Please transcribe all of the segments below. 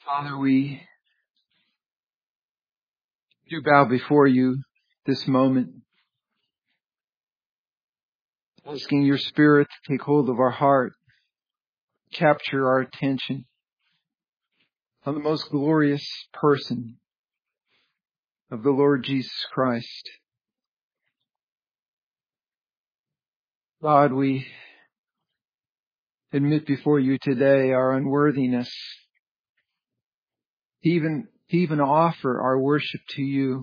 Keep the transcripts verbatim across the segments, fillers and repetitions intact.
Father, we do bow before you this moment, asking your Spirit to take hold of our heart, capture our attention on the most glorious person of the Lord Jesus Christ. God, we admit before you today our unworthiness to even, to even offer our worship to you.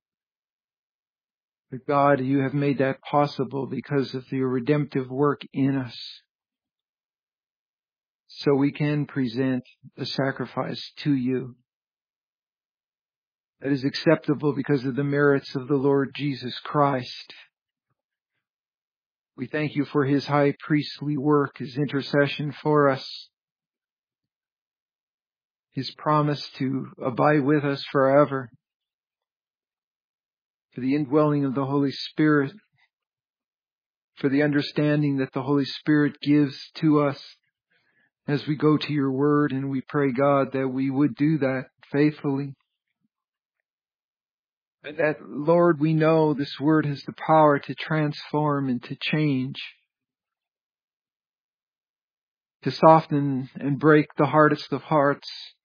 But God, you have made that possible because of your redemptive work in us. So we can present a sacrifice to you that is acceptable because of the merits of the Lord Jesus Christ. We thank you for his high priestly work, his intercession for us, his promise to abide with us forever, for the indwelling of the Holy Spirit, for the understanding that the Holy Spirit gives to us as we go to your word, and we pray, God, that we would do that faithfully. And that, Lord, we know this word has the power to transform and to change, to soften and break the hardest of hearts.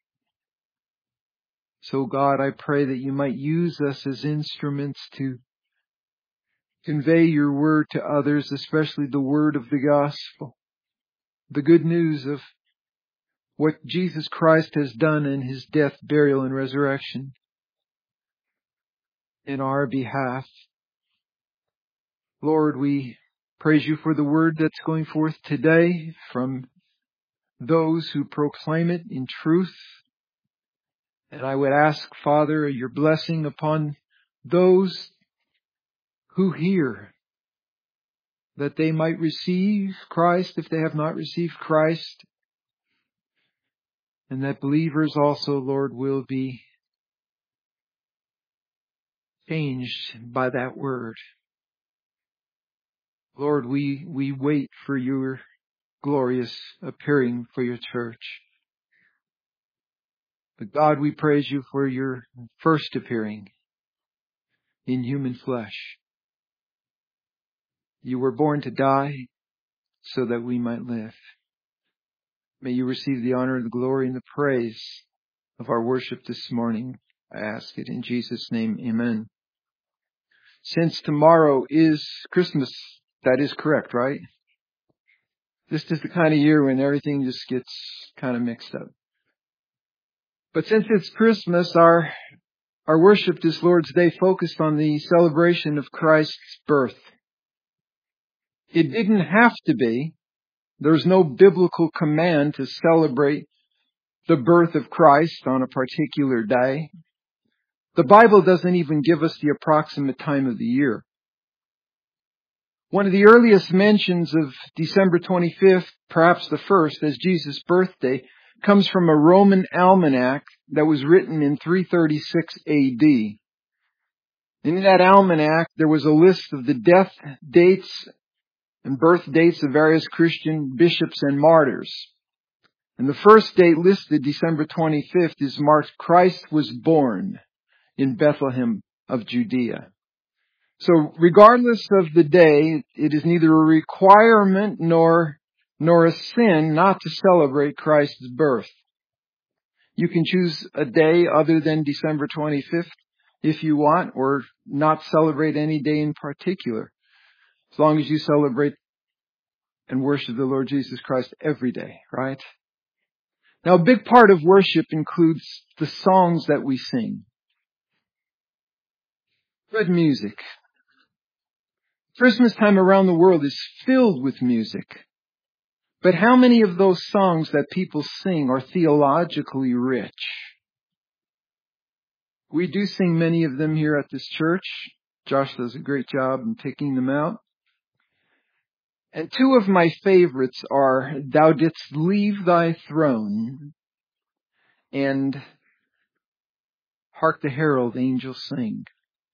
So, God, I pray that you might use us as instruments to convey your word to others, especially the word of the gospel, the good news of what Jesus Christ has done in his death, burial, and resurrection in our behalf. Lord, we praise you for the word that's going forth today from those who proclaim it in truth. And I would ask, Father, your blessing upon those who hear, that they might receive Christ if they have not received Christ, and that believers also, Lord, will be changed by that word. Lord, we, we wait for your glorious appearing for your church. But God, we praise you for your first appearing in human flesh. You were born to die so that we might live. May you receive the honor, the glory, and the praise of our worship this morning. I ask it in Jesus' name. Amen. Since tomorrow is Christmas, that is correct, right? This is the kind of year when everything just gets kind of mixed up. But since it's Christmas, our our worship this Lord's Day focused on the celebration of Christ's birth. It didn't have to be. There's no biblical command to celebrate the birth of Christ on a particular day. The Bible doesn't even give us the approximate time of the year. One of the earliest mentions of December twenty-fifth, perhaps the first, as Jesus' birthday, comes from a Roman almanac that was written in three thirty-six A D. In that almanac, there was a list of the death dates and birth dates of various Christian bishops and martyrs. And the first date listed, December twenty-fifth, is marked Christ was born in Bethlehem of Judea. So regardless of the day, it is neither a requirement nor, nor a sin not to celebrate Christ's birth. You can choose a day other than December twenty-fifth if you want, or not celebrate any day in particular, as long as you celebrate and worship the Lord Jesus Christ every day, right? Now, a big part of worship includes the songs that we sing. Good music. Christmas time around the world is filled with music. But how many of those songs that people sing are theologically rich? We do sing many of them here at this church. Josh does a great job in picking them out. And two of my favorites are Thou Didst Leave Thy Throne and Hark the Herald Angels Sing.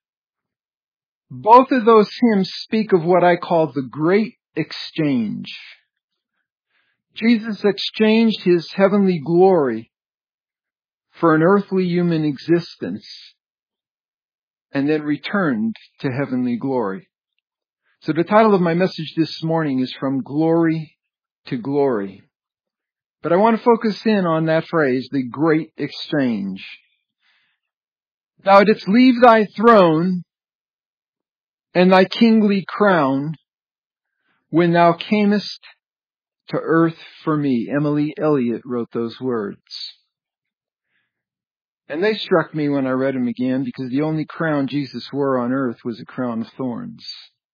Both of those hymns speak of what I call the great exchange. Jesus exchanged his heavenly glory for an earthly human existence and then returned to heavenly glory. So the title of my message this morning is From Glory to Glory. But I want to focus in on that phrase, the great exchange. Thou didst leave thy throne and thy kingly crown when thou camest to earth for me. Emily Elliott wrote those words. And they struck me when I read them again because the only crown Jesus wore on earth was a crown of thorns.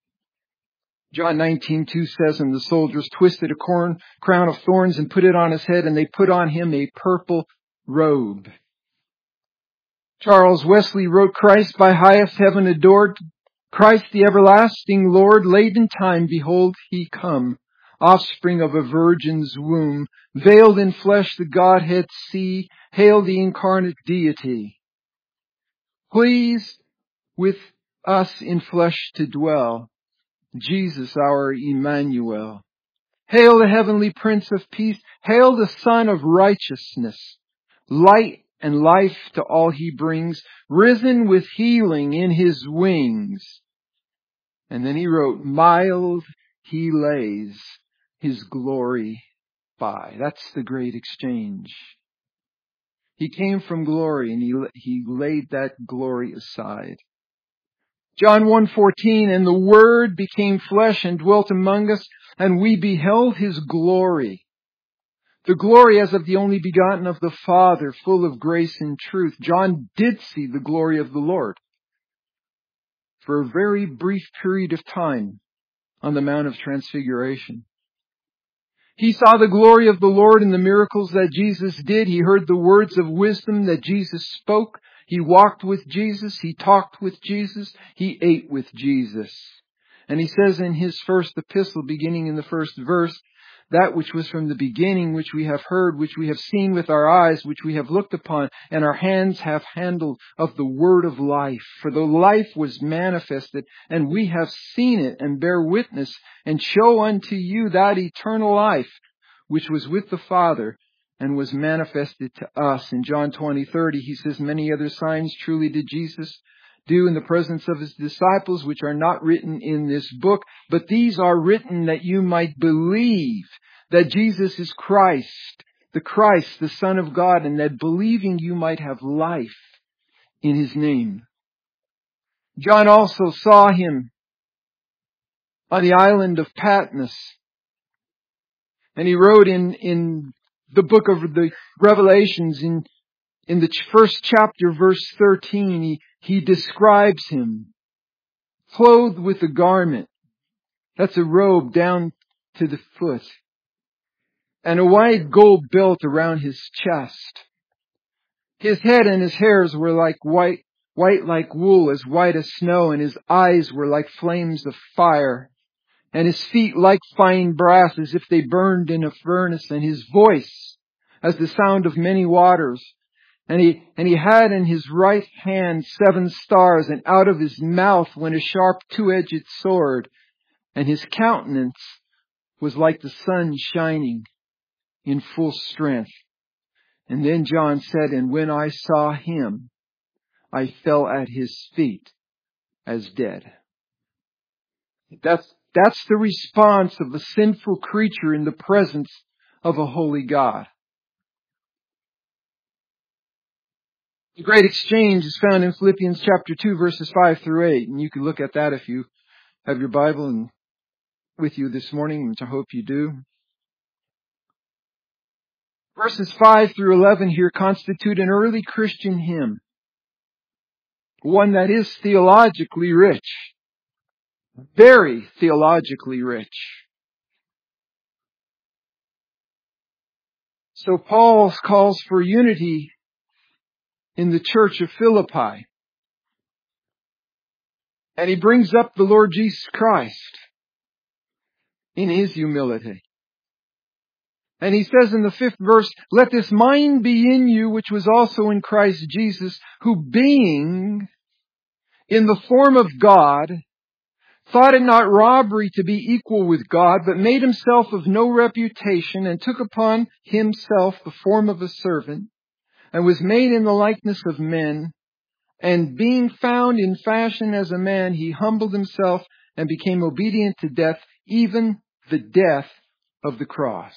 John nineteen two says, and the soldiers twisted a corn, crown of thorns and put it on his head, and they put on him a purple robe. Charles Wesley wrote, Christ by highest heaven adored, Christ the everlasting Lord, late in time, behold, he come, offspring of a virgin's womb, veiled in flesh the Godhead see, hail the incarnate deity. Pleased with us in flesh to dwell, Jesus our Emmanuel. Hail the heavenly Prince of Peace, hail the Son of Righteousness, light and life to all he brings, risen with healing in his wings. And then he wrote, mild he lays his glory by. That's the great exchange. He came from glory and he, he laid that glory aside. John one fourteen, and the Word became flesh and dwelt among us, and we beheld his glory. The glory as of the only begotten of the Father, full of grace and truth. John did see the glory of the Lord for a very brief period of time on the Mount of Transfiguration. He saw the glory of the Lord in the miracles that Jesus did. He heard the words of wisdom that Jesus spoke. He walked with Jesus. He talked with Jesus. He ate with Jesus. And he says in his first epistle, beginning in the first verse, that which was from the beginning, which we have heard, which we have seen with our eyes, which we have looked upon, and our hands have handled of the word of life. For the life was manifested, and we have seen it, and bear witness, and show unto you that eternal life, which was with the Father, and was manifested to us. In John twenty thirty, he says, many other signs truly did Jesus do in the presence of his disciples, which are not written in this book, but these are written that you might believe that Jesus is Christ, the Christ, the Son of God, and that believing you might have life in his name. John also saw him on the island of Patmos, and he wrote in, in the book of the Revelations, in, in the first chapter, verse thirteen, he He describes him clothed with a garment. That's a robe down to the foot. And a wide gold belt around his chest. His head and his hairs were like white, white like wool, as white as snow, and his eyes were like flames of fire. And his feet like fine brass, as if they burned in a furnace, and his voice as the sound of many waters. And he, and he had in his right hand seven stars, and out of his mouth went a sharp two-edged sword, and his countenance was like the sun shining in full strength. And then John said, and when I saw him, I fell at his feet as dead. That's, that's the response of a sinful creature in the presence of a holy God. The great exchange is found in Philippians chapter two, verses five through eight. And you can look at that if you have your Bible and with you this morning, which I hope you do. Verses five through eleven here constitute an early Christian hymn. One that is theologically rich. Very theologically rich. So Paul calls for unity in the church of Philippi. And he brings up the Lord Jesus Christ in his humility. And he says in the fifth verse, let this mind be in you, which was also in Christ Jesus, who being in the form of God, thought it not robbery to be equal with God, but made himself of no reputation, and took upon himself the form of a servant, and was made in the likeness of men. And being found in fashion as a man, he humbled himself and became obedient to death, even the death of the cross.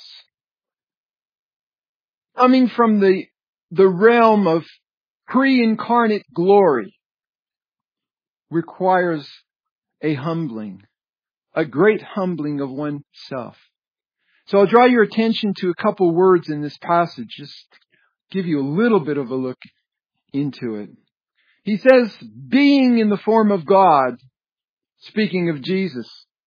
Coming from the, the realm of pre-incarnate glory requires a humbling, a great humbling of oneself. So I'll draw your attention to a couple words in this passage, just give you a little bit of a look into it. He says, being in the form of God, speaking of Jesus.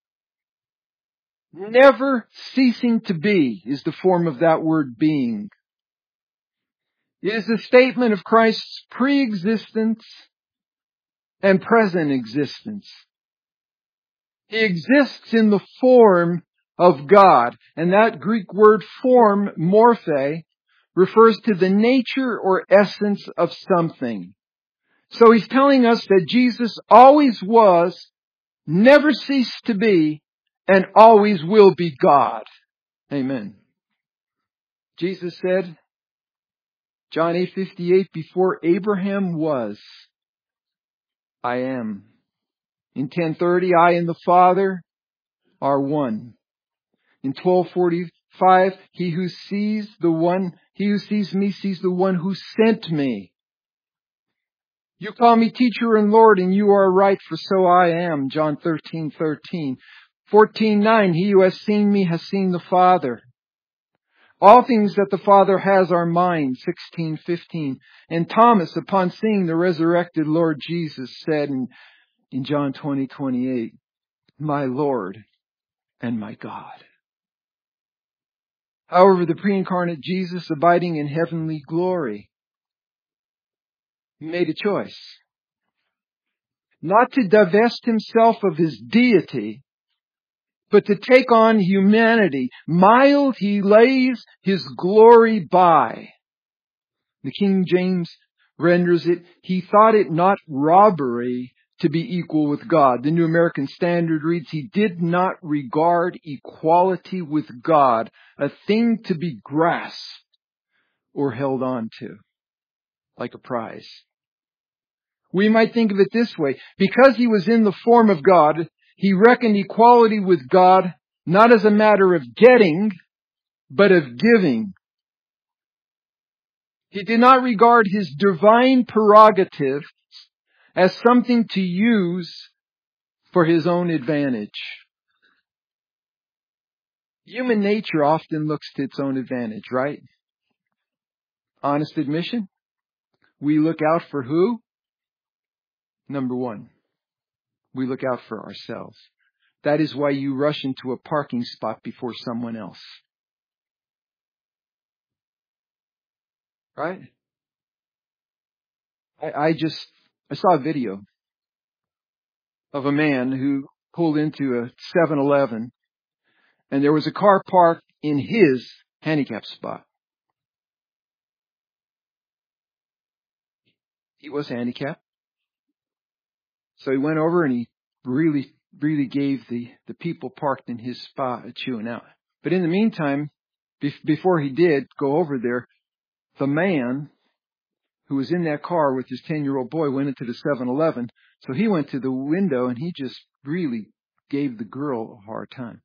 Never ceasing to be is the form of that word being. It is a statement of Christ's pre-existence and present existence. He exists in the form of God. And that Greek word form, morphe, refers to the nature or essence of something. So he's telling us that Jesus always was, never ceased to be, and always will be God. Amen. Jesus said, John eight fifty-eight, before Abraham was, I am. In ten thirty, I and the Father are one. In twelve forty-five, he who sees the one, he who sees me sees the one who sent me. You call me teacher and Lord, and you are right, for so I am. John thirteen thirteen. fourteen nine, he who has seen me has seen the Father. All things that the Father has are mine. sixteen fifteen. And Thomas, upon seeing the resurrected Lord Jesus, said in, in John twenty twenty-eight, my Lord and my God. However, the pre-incarnate Jesus, abiding in heavenly glory, made a choice. Not to divest himself of his deity, but to take on humanity. Mild he lays his glory by. The King James renders it, he thought it not robbery to be equal with God. The New American Standard reads, he did not regard equality with God a thing to be grasped or held on to, like a prize. We might think of it this way. Because he was in the form of God, he reckoned equality with God not as a matter of getting, but of giving. He did not regard his divine prerogative as something to use for his own advantage. Human nature often looks to its own advantage, right? Honest admission. We look out for who? Number one, we look out for ourselves. That is why you rush into a parking spot before someone else. Right? I, I just, I saw a video of a man who pulled into a seven eleven and there was a car parked in his handicap spot. He was handicapped. So he went over and he really, really gave the, the people parked in his spot a chewing out. But in the meantime, be- before he did go over there, the man who was in that car with his ten-year-old boy went into the seven eleven. So he went to the window and he just really gave the girl a hard time.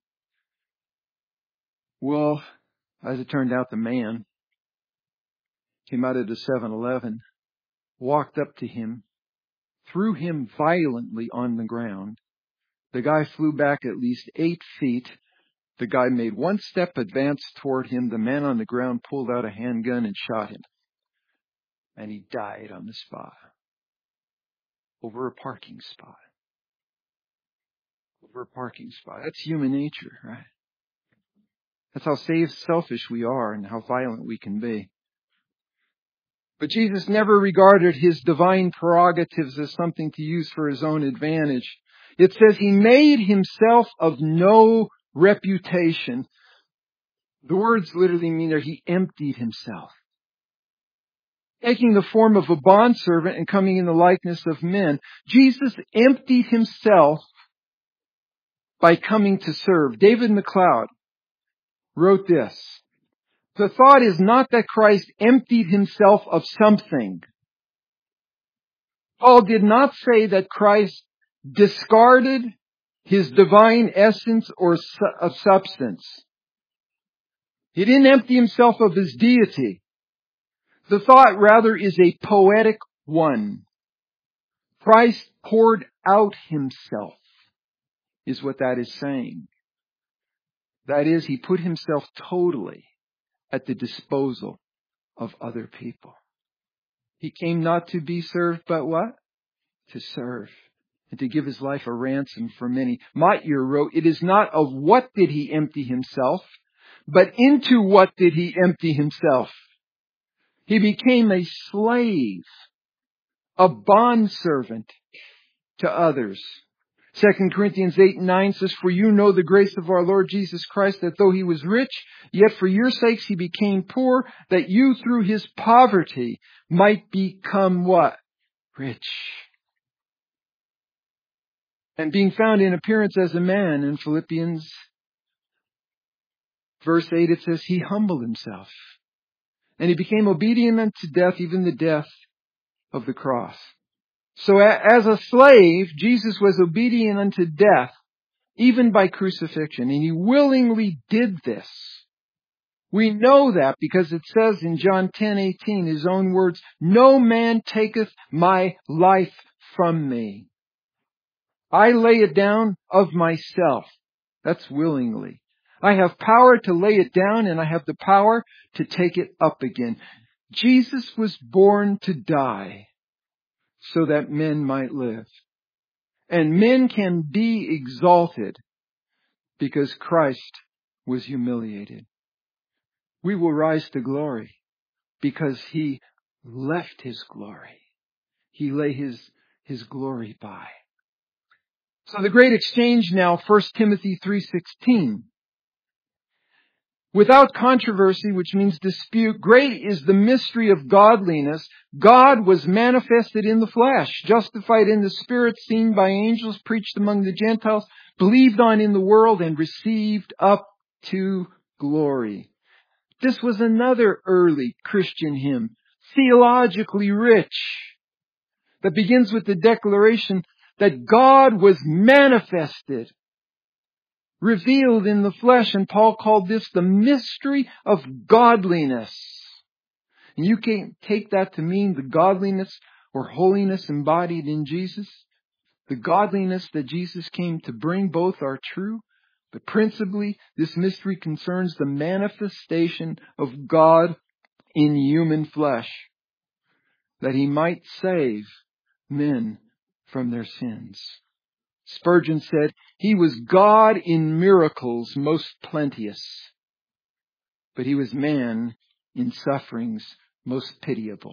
Well, as it turned out, the man came out of the seven eleven, walked up to him, threw him violently on the ground. The guy flew back at least eight feet. The guy made one step advance toward him. The man on the ground pulled out a handgun and shot him. And he died on the spot. Over a parking spot. Over a parking spot. That's human nature, right? That's how selfish we are and how violent we can be. But Jesus never regarded his divine prerogatives as something to use for his own advantage. It says he made himself of no reputation. The words literally mean that he emptied himself. Taking the form of a bondservant and coming in the likeness of men, Jesus emptied himself by coming to serve. David MacLeod wrote this, The thought is not that Christ emptied himself of something. Paul did not say that Christ discarded his divine essence or su- of substance. He didn't empty himself of his deity. The thought rather is a poetic one. Christ poured out himself, is what that is saying. That is, he put himself totally at the disposal of other people. He came not to be served, but what? To serve. And to give his life a ransom for many. Motyer wrote, it is not of what did he empty himself, but into what did he empty himself? He became a slave, a bondservant to others. Second Corinthians eight and nine says, for you know the grace of our Lord Jesus Christ, that though he was rich, yet for your sakes he became poor, that you through his poverty might become what? Rich. And being found in appearance as a man, in Philippians verse eight it says, he humbled himself. And he became obedient unto death, even the death of the cross. So as a slave, Jesus was obedient unto death, even by crucifixion. And he willingly did this. We know that because it says in John ten eighteen, his own words, no man taketh my life from me. I lay it down of myself. That's willingly. I have power to lay it down and I have the power to take it up again. Jesus was born to die so that men might live. And men can be exalted because Christ was humiliated. We will rise to glory because he left his glory. He lay his, his glory by. So the great exchange now, First Timothy three sixteen. Without controversy, which means dispute, great is the mystery of godliness. God was manifested in the flesh, justified in the spirit, seen by angels, preached among the Gentiles, believed on in the world, and received up to glory. This was another early Christian hymn, theologically rich, that begins with the declaration that God was manifested, revealed in the flesh, and Paul called this the mystery of godliness. And you can take that to mean the godliness or holiness embodied in Jesus. The godliness that Jesus came to bring both are true, but principally this mystery concerns the manifestation of God in human flesh, that he might save men from their sins. Spurgeon said, he was God in miracles most plenteous, but he was man in sufferings most pitiable.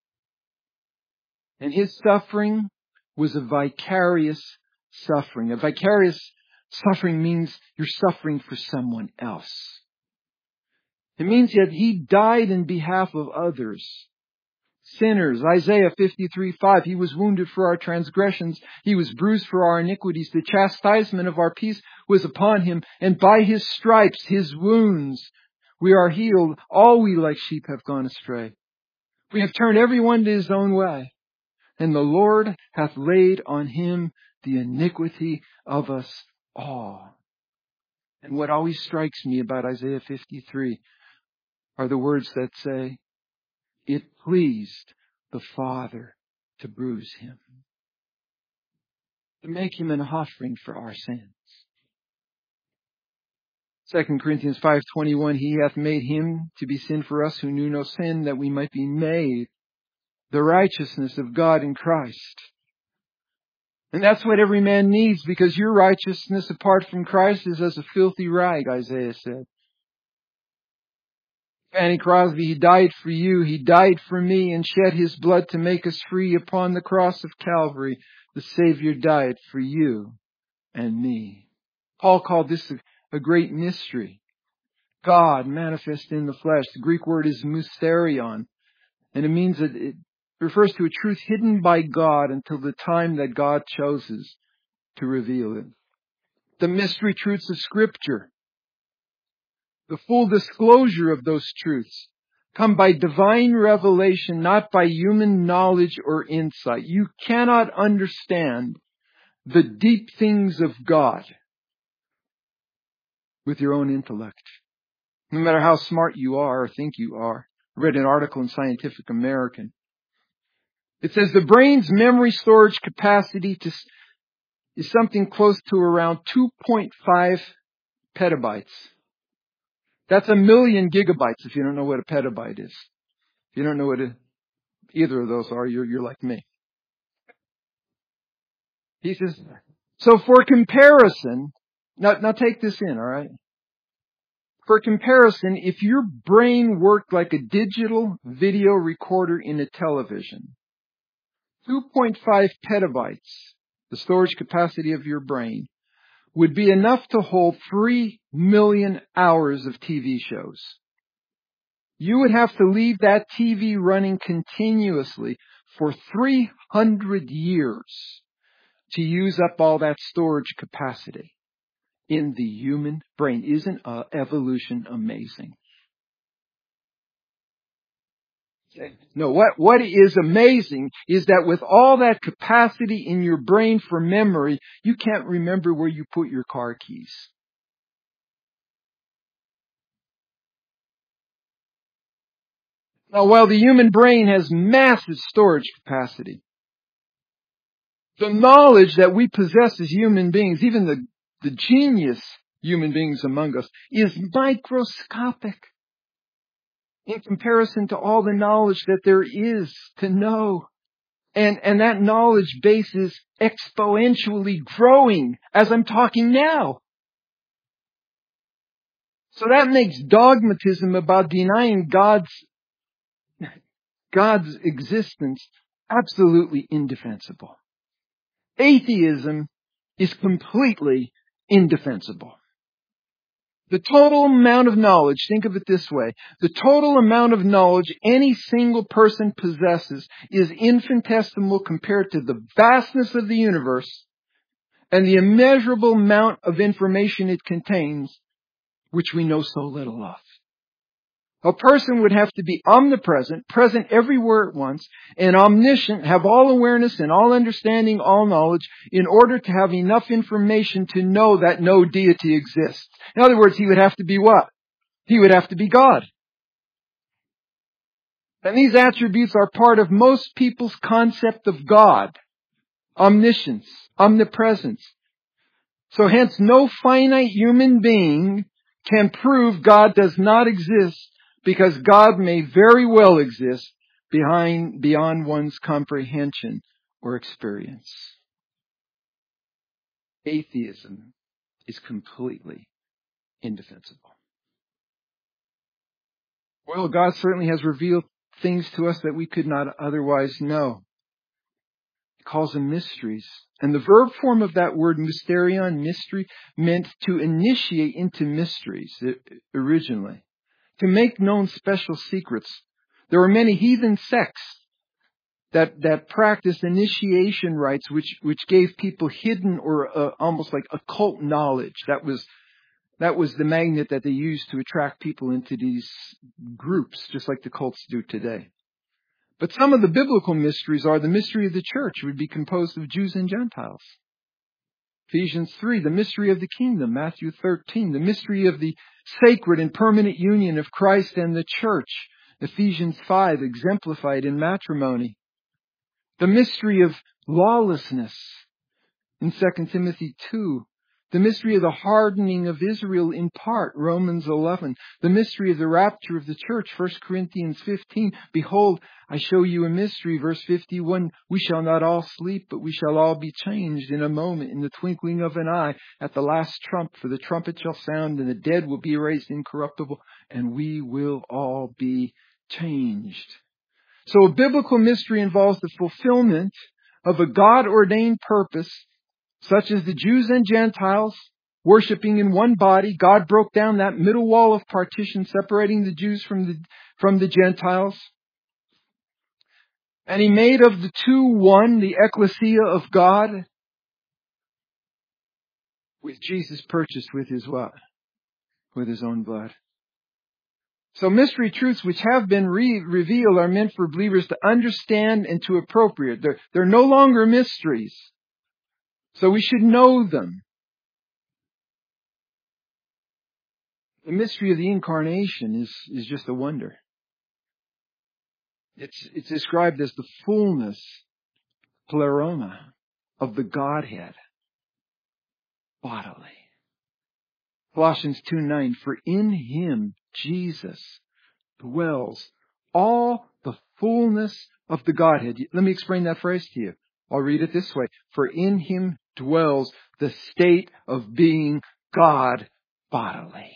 And his suffering was a vicarious suffering. A vicarious suffering means you're suffering for someone else. It means that he died in behalf of others. Sinners. Isaiah fifty-three five, he was wounded for our transgressions. He was bruised for our iniquities. The chastisement of our peace was upon him. And by his stripes, his wounds, we are healed. All we like sheep have gone astray. We have turned everyone to his own way. And the Lord hath laid on him the iniquity of us all. And what always strikes me about Isaiah fifty-three are the words that say, it pleased the Father to bruise him, to make him an offering for our sins. Second Corinthians five twenty-one, he hath made him to be sin for us who knew no sin, that we might be made the righteousness of God in Christ. And that's what every man needs, because your righteousness apart from Christ is as a filthy rag, Isaiah said. Fanny Crosby, he died for you, he died for me, and shed his blood to make us free. Upon the cross of Calvary, the Savior died for you and me. Paul called this a, a great mystery. God manifest in the flesh. The Greek word is mysterion, and it means that it refers to a truth hidden by God until the time that God chooses to reveal it. The mystery truths of Scripture. The full disclosure of those truths come by divine revelation, not by human knowledge or insight. You cannot understand the deep things of God with your own intellect. No matter how smart you are or think you are. I read an article in Scientific American. It says the brain's memory storage capacity to, is something close to around two point five petabytes. That's a million gigabytes if you don't know what a petabyte is. If you don't know what a, either of those are, you're, you're like me. He says, so for comparison, now, now take this in, all right? For comparison, if your brain worked like a digital video recorder in a television, two point five petabytes, the storage capacity of your brain, would be enough to hold three million hours of T V shows. You would have to leave that T V running continuously for three hundred years to use up all that storage capacity in the human brain. Isn't uh, evolution amazing? No, what, what is amazing is that with all that capacity in your brain for memory, you can't remember where you put your car keys. Now, while the human brain has massive storage capacity, the knowledge that we possess as human beings, even the, the genius human beings among us, is microscopic in comparison to all the knowledge that there is to know. And, and that knowledge base is exponentially growing as I'm talking now. So that makes dogmatism about denying God's, God's existence absolutely indefensible. Atheism is completely indefensible. The total amount of knowledge, think of it this way, the total amount of knowledge any single person possesses is infinitesimal compared to the vastness of the universe and the immeasurable amount of information it contains, which we know so little of. A person would have to be omnipresent, present everywhere at once, and omniscient, have all awareness and all understanding, all knowledge, in order to have enough information to know that no deity exists. In other words, he would have to be what? He would have to be God. And these attributes are part of most people's concept of God. Omniscience, omnipresence. So hence, no finite human being can prove God does not exist, because God may very well exist behind, beyond one's comprehension or experience. Atheism is completely indefensible. Well, God certainly has revealed things to us that we could not otherwise know. He calls them mysteries. And the verb form of that word, mysterion, mystery, meant to initiate into mysteries originally. To make known special secrets. There were many heathen sects that, that practiced initiation rites, which, which gave people hidden or uh, almost like occult knowledge. That was, that was the magnet that they used to attract people into these groups, just like the cults do today. But some of the biblical mysteries are the mystery of the church, would be composed of Jews and Gentiles. Ephesians three, the mystery of the kingdom, Matthew thirteen, the mystery of the sacred and permanent union of Christ and the church, Ephesians five, exemplified in matrimony. The mystery of lawlessness in Second Timothy two. The mystery of the hardening of Israel in part, Romans eleven. The mystery of the rapture of the church, First Corinthians fifteen. Behold, I show you a mystery, verse fifty-one. We shall not all sleep, but we shall all be changed in a moment, in the twinkling of an eye, at the last trump. For the trumpet shall sound, and the dead will be raised incorruptible, and we will all be changed. So a biblical mystery involves the fulfillment of a God-ordained purpose, such as the Jews and Gentiles worshiping in one body. God broke down that middle wall of partition separating the Jews from the, from the Gentiles. And He made of the two one, the ecclesia of God, with Jesus purchased with His what? With His own blood. So mystery truths which have been re- revealed are meant for believers to understand and to appropriate. They're, they're no longer mysteries. So we should know them. The mystery of the incarnation is, is just a wonder. It's, it's described as the fullness, pleroma, of the Godhead bodily. Colossians two nine, for in Him, Jesus, dwells all the fullness of the Godhead. Let me explain that phrase to you. I'll read it this way. For in Him dwells the state of being God bodily.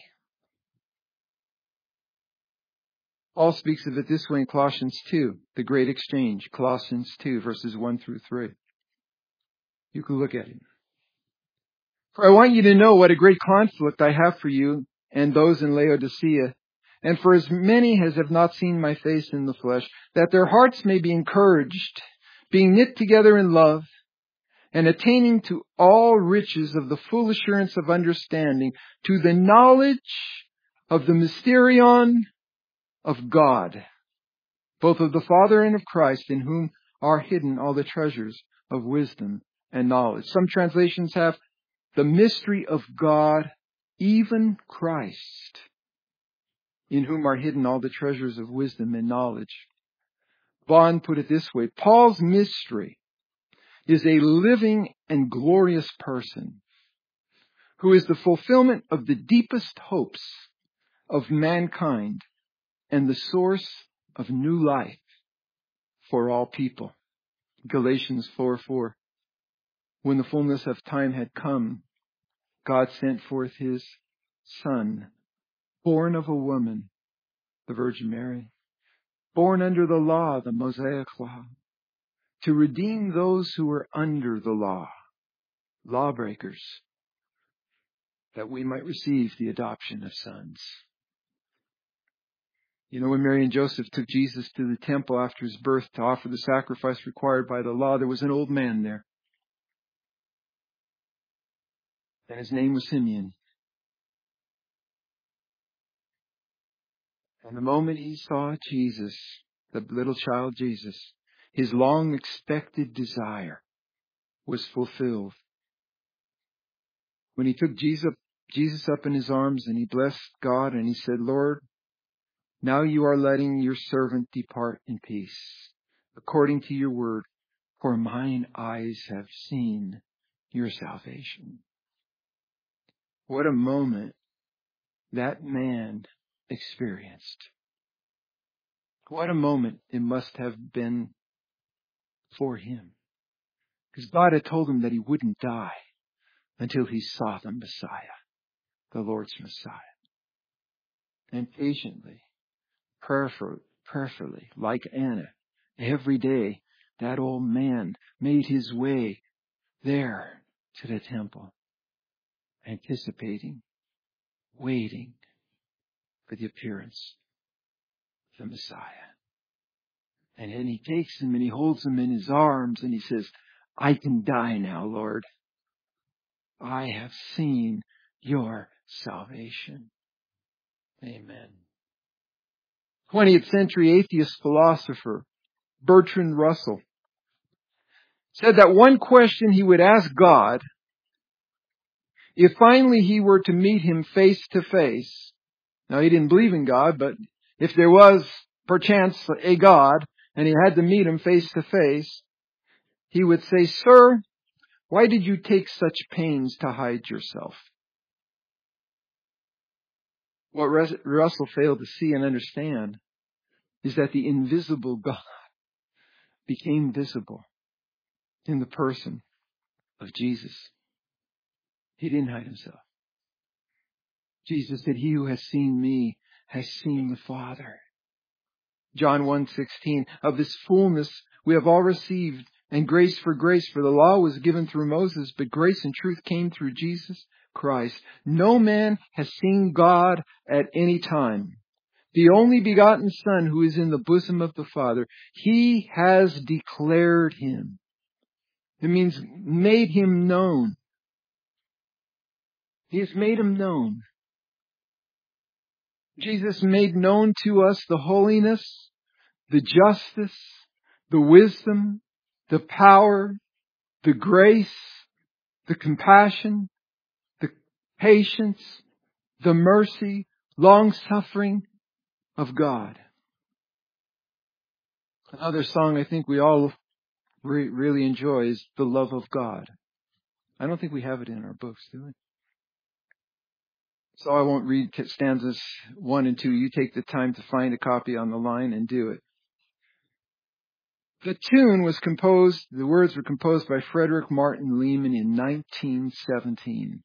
Paul speaks of it this way in Colossians two, the great exchange. Colossians two, verses one through three. You can look at it. For I want you to know what a great conflict I have for you and those in Laodicea, and for as many as have not seen my face in the flesh, that their hearts may be encouraged, being knit together in love, and attaining to all riches of the full assurance of understanding, to the knowledge of the mysterion of God, both of the Father and of Christ, in whom are hidden all the treasures of wisdom and knowledge. Some translations have the mystery of God, even Christ, in whom are hidden all the treasures of wisdom and knowledge. Vaughan put it this way, Paul's mystery is a living and glorious person who is the fulfillment of the deepest hopes of mankind and the source of new life for all people. Galatians four four. When the fullness of time had come, God sent forth His Son, born of a woman, the Virgin Mary, born under the law, the Mosaic law, to redeem those who were under the law, lawbreakers, that we might receive the adoption of sons. You know, when Mary and Joseph took Jesus to the temple after His birth to offer the sacrifice required by the law, there was an old man there. And his name was Simeon. And the moment he saw Jesus, the little child Jesus, his long expected desire was fulfilled. When he took Jesus, Jesus up in his arms and he blessed God and he said, Lord, now you are letting your servant depart in peace, according to your word, for mine eyes have seen your salvation. What a moment that man experienced. What a moment it must have been for him. Because God had told him that he wouldn't die until he saw the Messiah, the Lord's Messiah. And patiently, prayerfully, prayerfully, like Anna, every day, that old man made his way there to the temple, anticipating, waiting for the appearance of the Messiah. And then he takes him and he holds him in his arms and he says, I can die now, Lord. I have seen your salvation. Amen. twentieth century atheist philosopher Bertrand Russell said that one question he would ask God if finally he were to meet Him face to face. Now, he didn't believe in God, but if there was perchance a God and he had to meet Him face to face, he would say, Sir, why did you take such pains to hide yourself? What Russell failed to see and understand is that the invisible God became visible in the person of Jesus. He didn't hide Himself. Jesus said, He who has seen me has seen the Father. John one sixteen, of this fullness we have all received, and grace for grace, for the law was given through Moses, but grace and truth came through Jesus Christ. No man has seen God at any time. The only begotten Son who is in the bosom of the Father, He has declared Him. It means made Him known. He has made Him known. Jesus made known to us the holiness, the justice, the wisdom, the power, the grace, the compassion, the patience, the mercy, long-suffering of God. Another song I think we all re- really enjoy is The Love of God. I don't think we have it in our books, do we? So I won't read stanzas one and two. You take the time to find a copy on the line and do it. The tune was composed, the words were composed by Frederick Martin Lehman in nineteen seventeen.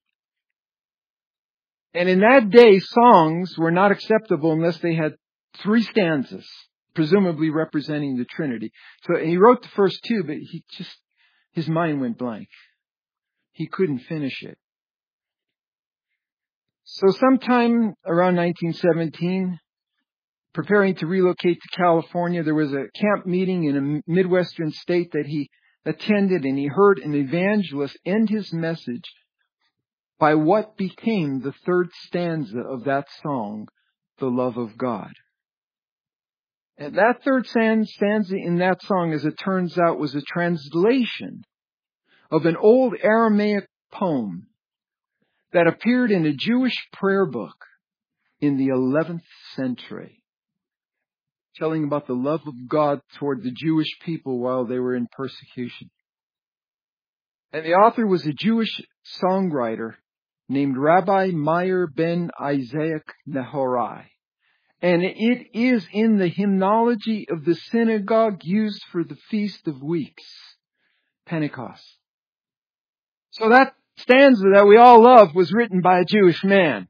And in that day, songs were not acceptable unless they had three stanzas, presumably representing the Trinity. So he wrote the first two, but he just, his mind went blank. He couldn't finish it. So sometime around nineteen seventeen, preparing to relocate to California, there was a camp meeting in a Midwestern state that he attended, and he heard an evangelist end his message by what became the third stanza of that song, The Love of God. And that third stanza in that song, as it turns out, was a translation of an old Aramaic poem that appeared in a Jewish prayer book in the eleventh century, telling about the love of God toward the Jewish people while they were in persecution. And the author was a Jewish songwriter named Rabbi Meir ben Isaac Nehorai. And it is in the hymnology of the synagogue used for the Feast of Weeks, Pentecost. So that stanza that we all love was written by a Jewish man.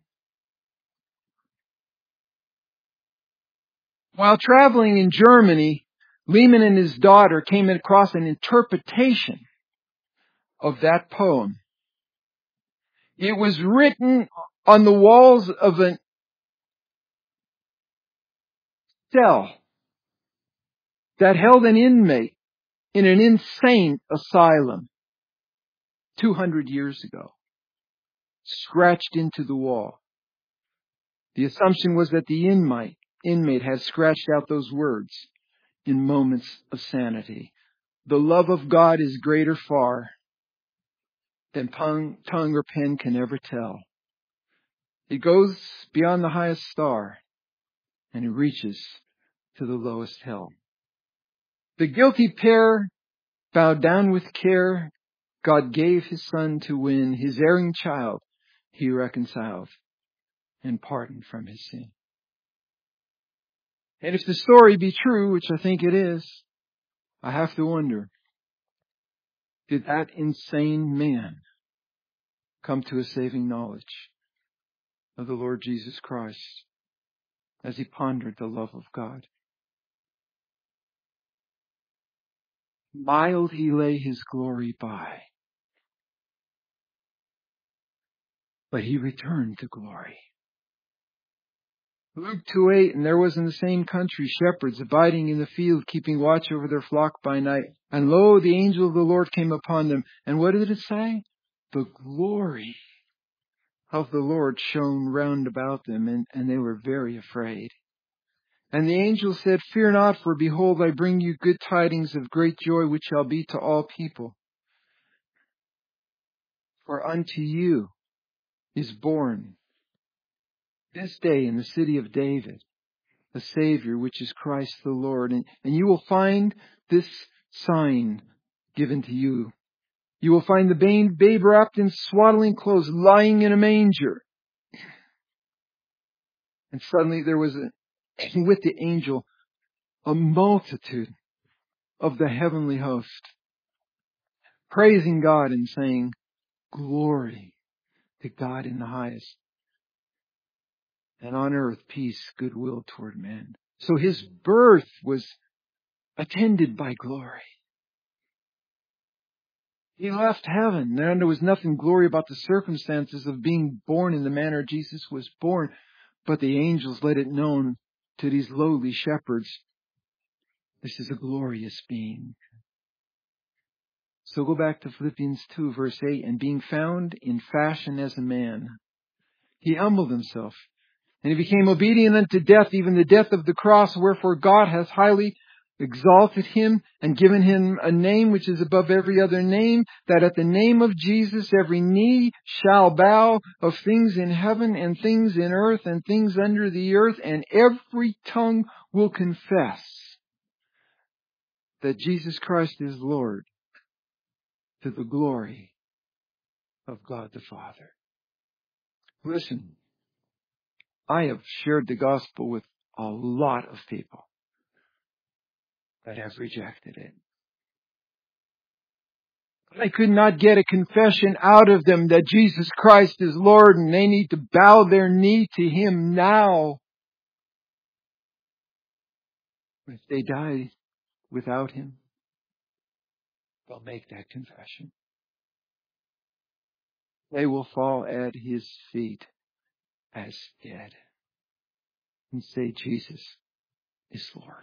While traveling in Germany, Lehman and his daughter came across an interpretation of that poem. It was written on the walls of a cell that held an inmate in an insane asylum two hundred years ago, scratched into the wall. The assumption was that the inmate, inmate had scratched out those words in moments of sanity. The love of God is greater far than tongue, tongue or pen can ever tell. It goes beyond the highest star and it reaches to the lowest hell. The guilty pair bowed down with care. God gave his son to win his erring child. He reconciled and pardoned from his sin. And if the story be true, which I think it is, I have to wonder, did that insane man come to a saving knowledge of the Lord Jesus Christ as he pondered the love of God? Mild he lay his glory by, but he returned to glory. Luke two eight, and there was in the same country shepherds abiding in the field, keeping watch over their flock by night. And lo, the angel of the Lord came upon them. And what did it say? The glory of the Lord shone round about them, and, and they were very afraid. And the angel said, Fear not, for behold, I bring you good tidings of great joy, which shall be to all people. For unto you is born this day in the city of David a Savior, which is Christ the Lord. And, and you will find this sign given to you. You will find the babe, babe wrapped in swaddling clothes, lying in a manger. And suddenly there was a, with the angel a multitude of the heavenly host, praising God and saying, Glory to God in the highest, and on earth peace, goodwill toward men. So his birth was attended by glory. He left heaven. And there was nothing glory about the circumstances of being born in the manner Jesus was born. But the angels let it known to these lowly shepherds, this is a glorious being. So go back to Philippians two, verse eight. And being found in fashion as a man, he humbled himself And he became obedient unto death, even the death of the cross, wherefore God has highly exalted him and given him a name which is above every other name, that at the name of Jesus every knee shall bow, of things in heaven and things in earth and things under the earth, and every tongue will confess that Jesus Christ is Lord, to the glory of God the Father. Listen, I have shared the gospel with a lot of people that have rejected it. I could not get a confession out of them that Jesus Christ is Lord and they need to bow their knee to Him now. If they die without Him, they'll make that confession. They will fall at His feet as dead and say, Jesus is Lord.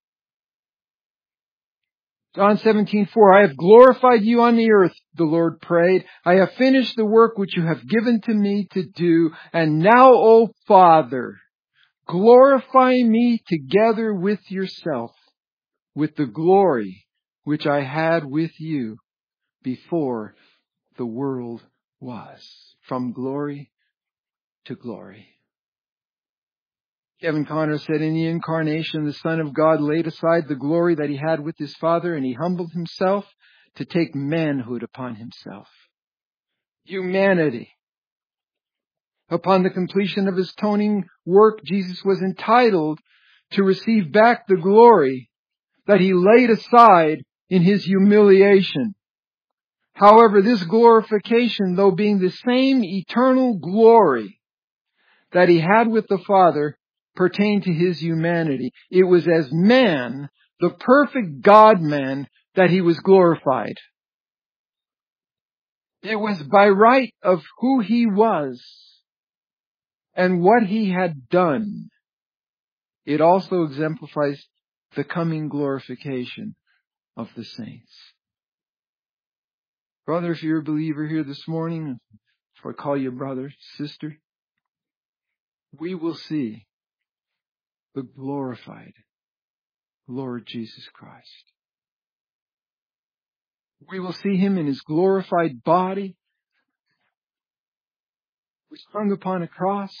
John seventeen four, I have glorified you on the earth, the Lord prayed. I have finished the work which you have given to me to do. And now, O Father, glorify me together with yourself, with the glory which I had with you before the world was. From glory to glory. Kevin Conner said, in the incarnation, the Son of God laid aside the glory that He had with His Father, and He humbled Himself to take manhood upon Himself. Humanity. Upon the completion of His atoning work, Jesus was entitled to receive back the glory that He laid aside in His humiliation. However, this glorification, though being the same eternal glory that He had with the Father, pertained to His humanity. It was as man, the perfect God-man, that He was glorified. It was by right of who He was and what He had done. It also exemplifies the coming glorification of the saints. Brother, if you're a believer here this morning, if I call you brother, sister, we will see the glorified Lord Jesus Christ. We will see Him in His glorified body, which hung upon a cross,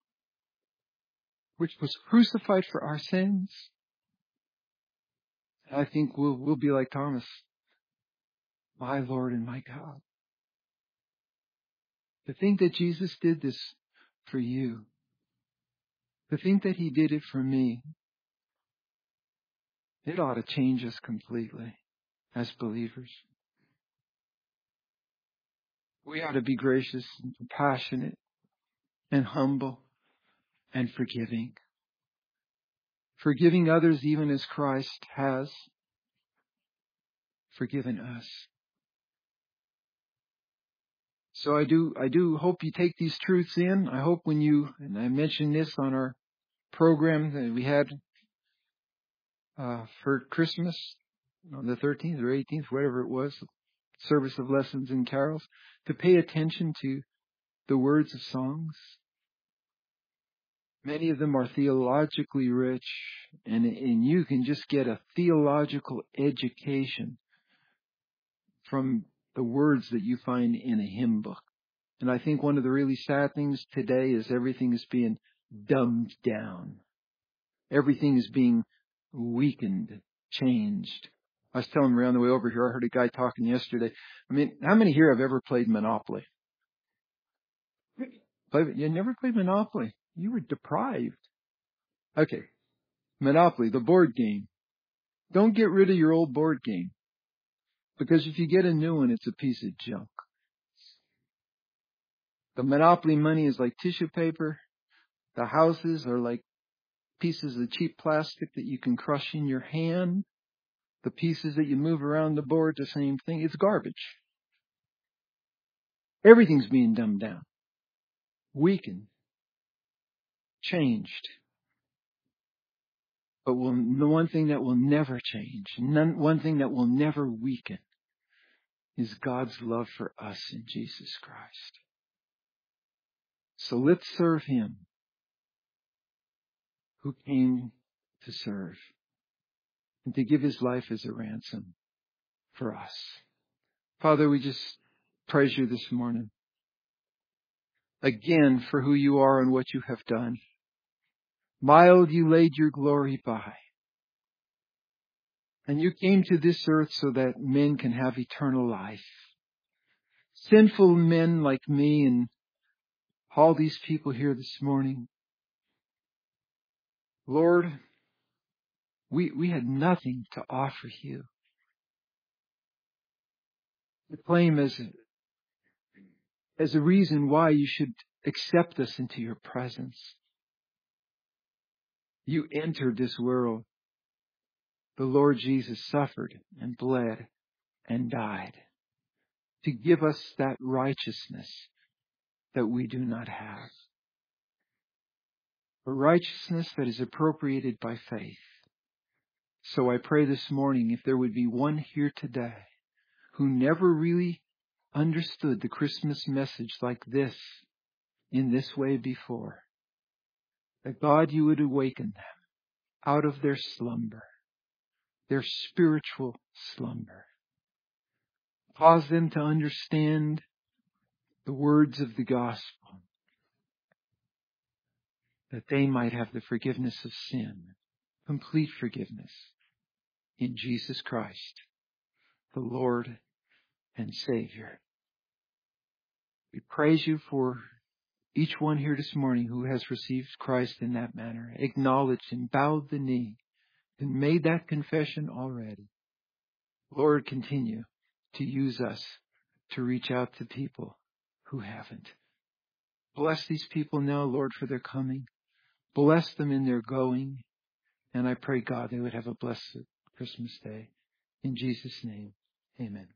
which was crucified for our sins. I think we'll, we'll be like Thomas, my Lord and my God. To think that Jesus did this for you, to think that He did it for me, it ought to change us completely as believers. We ought to be gracious and compassionate and humble and forgiving. Forgiving others even as Christ has forgiven us. So I do, I do hope you take these truths in. I hope when you, and I mentioned this on our program that we had uh, for Christmas on the thirteenth or eighteenth, whatever it was, service of lessons and carols, to pay attention to the words of songs. Many of them are theologically rich, and, and you can just get a theological education from the words that you find in a hymn book. And I think one of the really sad things today is everything is being dumbed down. Everything is being weakened, changed. I was telling around the way over here, I heard a guy talking yesterday. I mean, how many here have ever played Monopoly? You never played Monopoly. You were deprived. Okay. Monopoly, the board game. Don't get rid of your old board game. Because if you get a new one, it's a piece of junk. The Monopoly money is like tissue paper. The houses are like pieces of cheap plastic that you can crush in your hand. The pieces that you move around the board, the same thing. It's garbage. Everything's being dumbed down, weakened, changed. But will, the one thing that will never change, none, one thing that will never weaken, is God's love for us in Jesus Christ. So let's serve Him who came to serve and to give his life as a ransom for us. Father, we just praise you this morning again for who you are and what you have done. Mild you laid your glory by. And you came to this earth so that men can have eternal life. Sinful men like me and all these people here this morning. Lord, we, we had nothing to offer you. To claim as a, as a reason why you should accept us into your presence. You entered this world. The Lord Jesus suffered and bled and died to give us that righteousness that we do not have. A righteousness that is appropriated by faith. So I pray this morning, if there would be one here today who never really understood the Christmas message like this, in this way before, that God, you would awaken them out of their slumber, their spiritual slumber. Cause them to understand the words of the gospel, that they might have the forgiveness of sin, complete forgiveness in Jesus Christ, the Lord and Savior. We praise you for each one here this morning who has received Christ in that manner, acknowledged and bowed the knee and made that confession already. Lord, continue to use us to reach out to people who haven't. Bless these people now, Lord, for their coming. Bless them in their going. And I pray, God, they would have a blessed Christmas day. In Jesus' name, amen.